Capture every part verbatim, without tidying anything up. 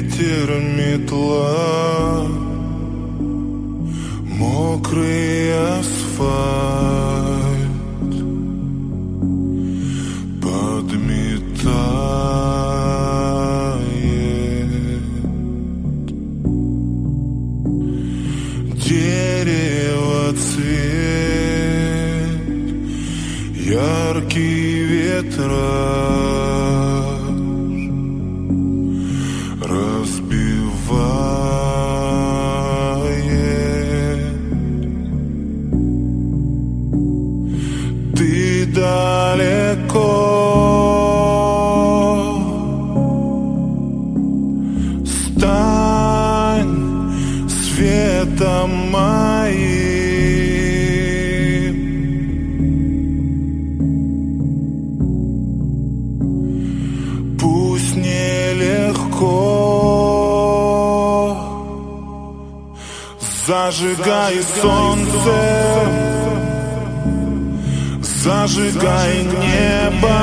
ветер, метла, мокрый асфальт подметает. Дерево цвет, яркий ветраж разбивает. Ты далеко, стань светом моим. Пусть нелегко, зажигай солнце, зажигай небо.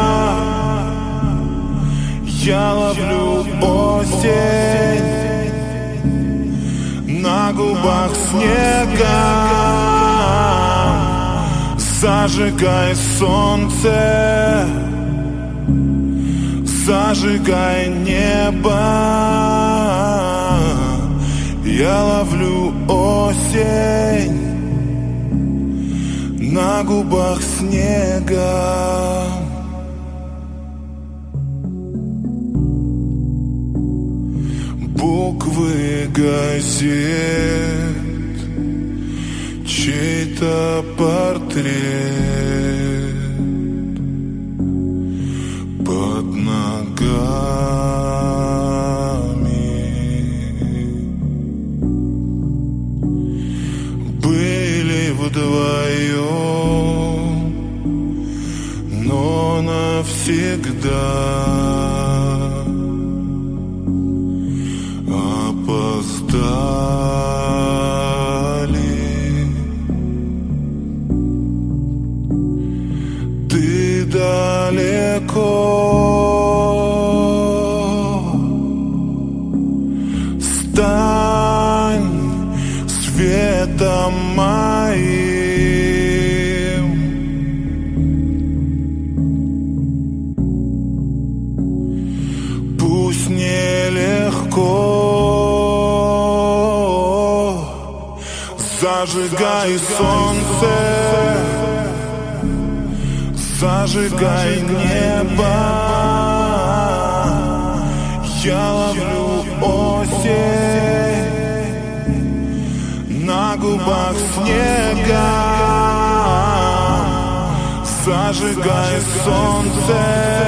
Я ловлю осень на губах снега. Зажигай солнце, зажигай небо. Я ловлю осень на губах снега. Буквы газет, чей-то портрет под ногами. Были вдвоем, но навсегда. Опоздали. Ты далеко, стань светом моим. Пусть нелегко, зажигай солнце, зажигай небо. Я ловлю осень на губах снега. Зажигай солнце,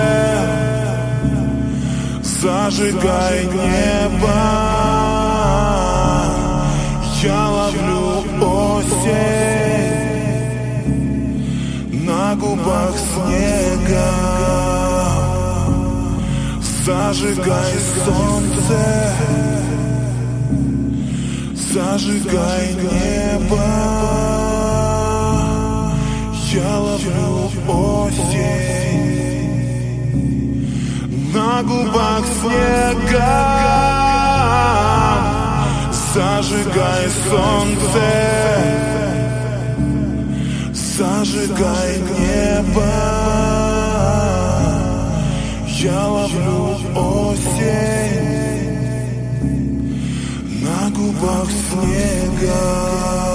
зажигай небо. Я ловлю осень на губах снега. Зажигай солнце, зажигай небо. Я ловлю осень на губах снега. Зажигай солнце, зажигай небо. Я ловлю осень на губах снега.